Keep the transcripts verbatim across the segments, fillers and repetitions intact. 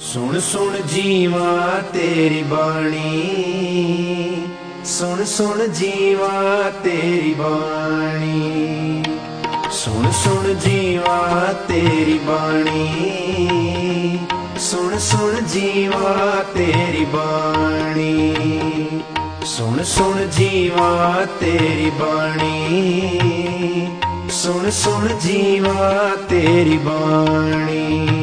सुन सुन जीवा तेरी बाणी, सुन सुन जीवा तेरी बाणी, सुन सुन जीवा तेरी बाणी, सुन सुन जीवा तेरी बाणी, सुन सुन जीवा तेरी बाणी, सुन सुन जीवा तेरी बाणी।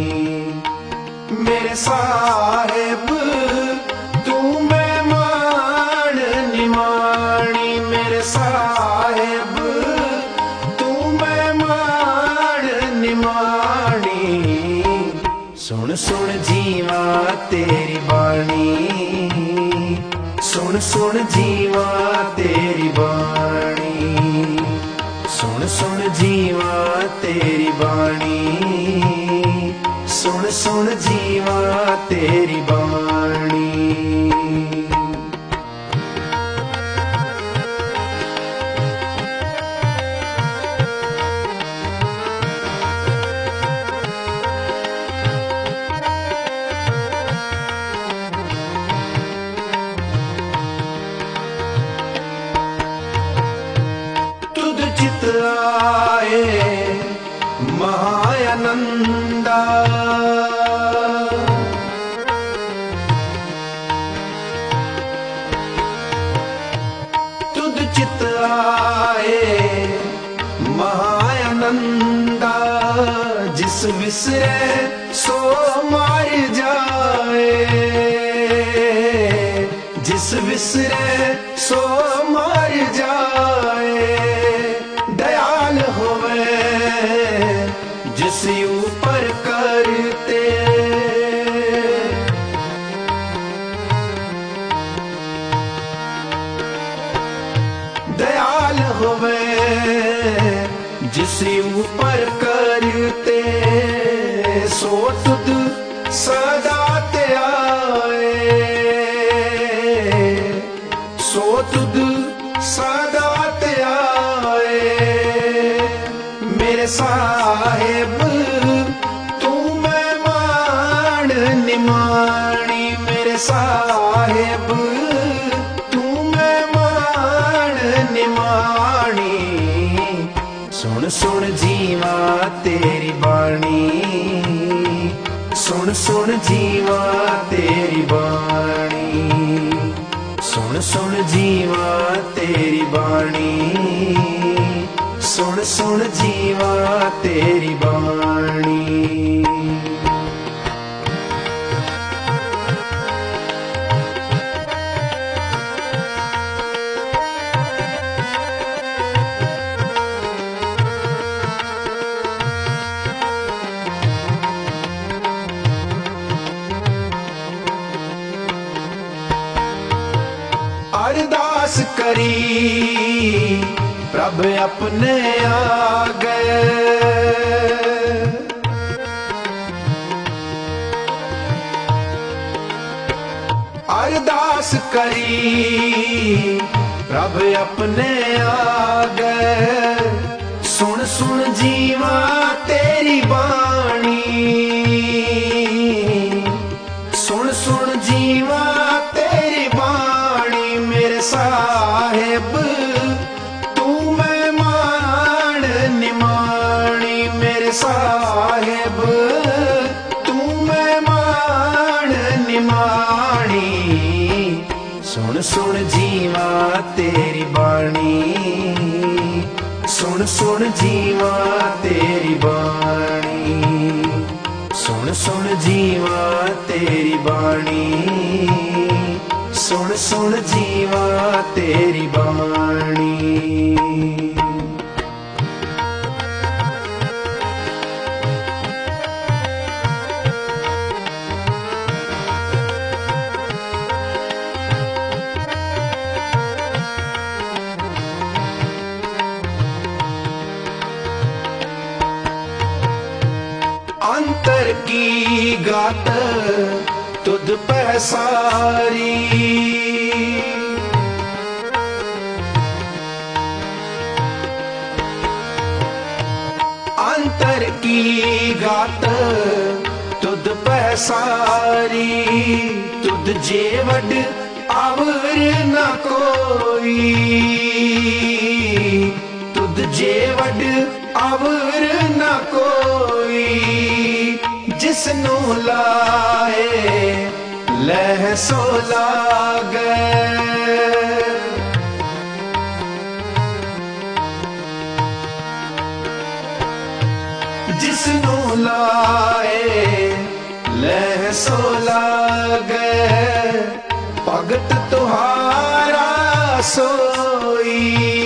मेरे साहिब तू मेहमान निमाणी, मेरे साहिब तू मेहमान निमाणी, सुन सुन जीवा तेरी बाणी, सुन सुन जीवा तेरी बाणी, सुन सुन जीवा तेरी बाणी, सुन सुन जीवा तेरी बाणी। तुद चित आए महानंदा, तुद चित आए महानंदा, जिस विसरे सो मार जाए, जिस विसरे सो मार जाए, दयाल होवे जिस ऊपर करते, दयाल होवे जिस ऊपर करते, सो तुद सदा ते आए, सो तुद सदा ते आए। मेरे साहिब तू मेहमान निमाणी, मेरे साहिब तू मेहमान निमाणी, सुन सुन जीवा तेरी बाणी, सुन सुन जीवा तेरी बाणी, सुन सुन जीवा तेरी बाणी, सुन सुन जीवा तेरी बाणी। अरदास करी प्रभ अपने आ गए, अरदास करी प्रभ अपने आ गए, सुन सुन जीवा तेरी बाणी, सुन सुन जीवा तेरी बाणी। मेरे साहिब तू मेहमान निमाणी, मेरे साहिब तू मेहमान निमाणी, सुन सुन जीवा तेरी बाणी, सुन सुन जीवा तेरी बाणी, सुन सुन जीवा तेरी बाणी, सुन सुन जीवा तेरी बाणी। अंतर की गात तुद पे सारी, अंतर की गात तुद पे सारी तुद जे वड आवर न कोई, तुद जे वड आवर न कोई, जिसनू लाए लह सो लागे। जिसनू लाए लह सो लागे, भगत तुहारा सोई,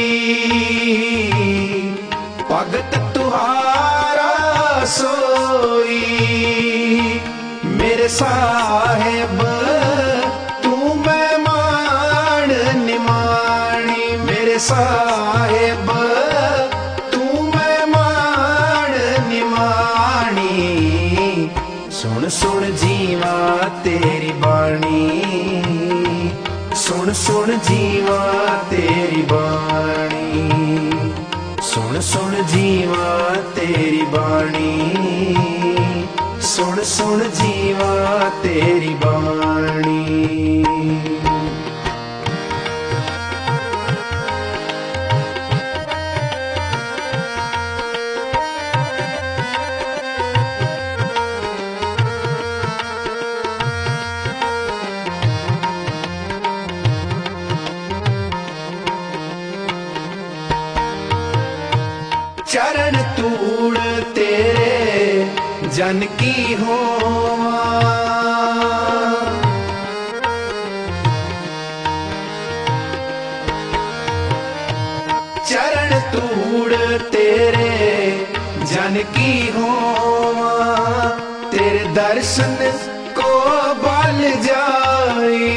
भगत तुहारा सोई। मेरे साहेब तू मेहमान निमाणी, मेरे साहेब तू मेहमान निमाणी। सुन सुन जीवा तेरी बाणी, सुन सुन जीवा तेरी बाणी, सुन सुन जीवा तेरी बाणी, सुन सुन जीवा तेरी बाणी। चरण तूड़ तेरे जन की होवा, चरण तूड़ तेरे जन की होवा। तेरे दर्शन को बल जाई,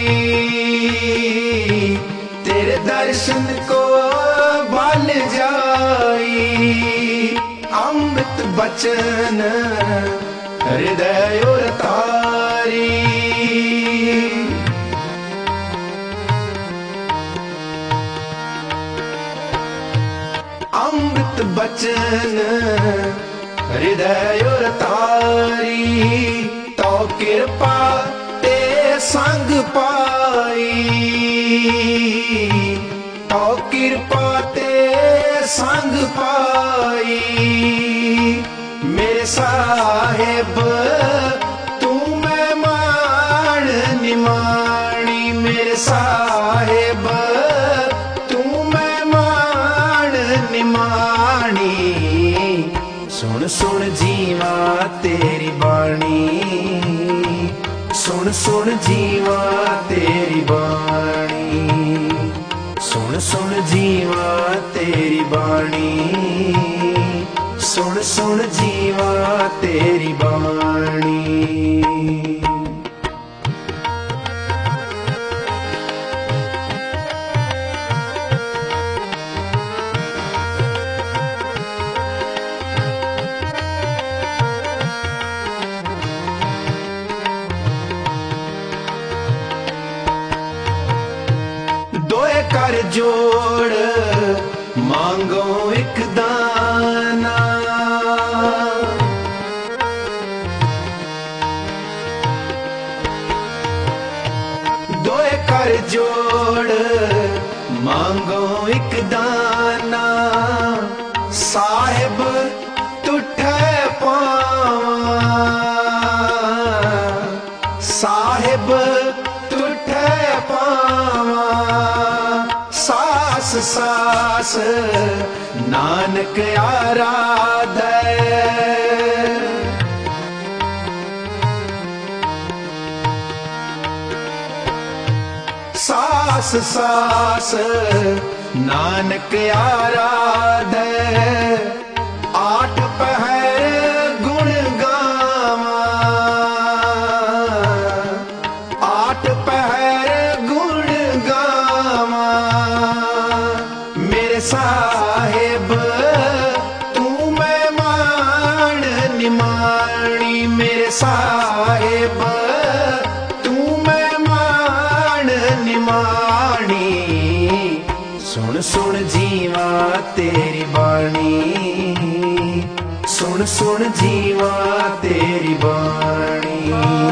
तेरे दर्शन को बल जाई। अमृत बचन हृदय और तारी, अमृत बचन हृदय और तारी। तो कृपा ते संग पाई, तो कृपा ते संग पाई। मेरे साहेब तू मेहमान निमाणी, मेरे साहेब तू मेहमान निमाणी। सुन सुन जीवा तेरी बाणी, सुन सुन जीवा तेरी बाणी, सुन सुन जीवा तेरी बाणी, सुन सुन जीवा तेरी बाणी। दोए कर जोड़ मांगो एक दाना, दोए कर जोड़ मांगो एक दाना। साहिब तुठे पावा, साहिब तुठे पावा। सास सास नानक आराधे, सास सास नानक आराधे। आठ पहर गुण गावा, आठ पहर गुण गावा। मेरे साहेब तू मेहमान निमाणी, मेरे साहेब तू मेहमान निमाणी। सुन सुन जीवा तेरी बाणी, सुन सुन जीवा तेरी बाणी।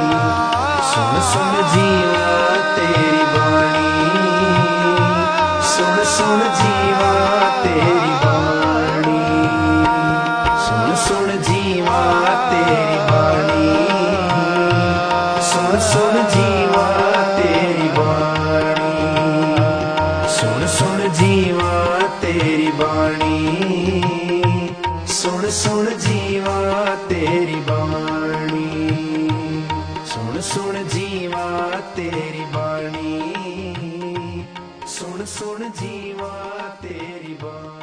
सुन सुन जीवा तेरी बाणी, सुन सुन जीवा तेरी बाणी, सुन सुन जीवा तेरी बाणी, सुन सुन जीवा तेरी बाणी।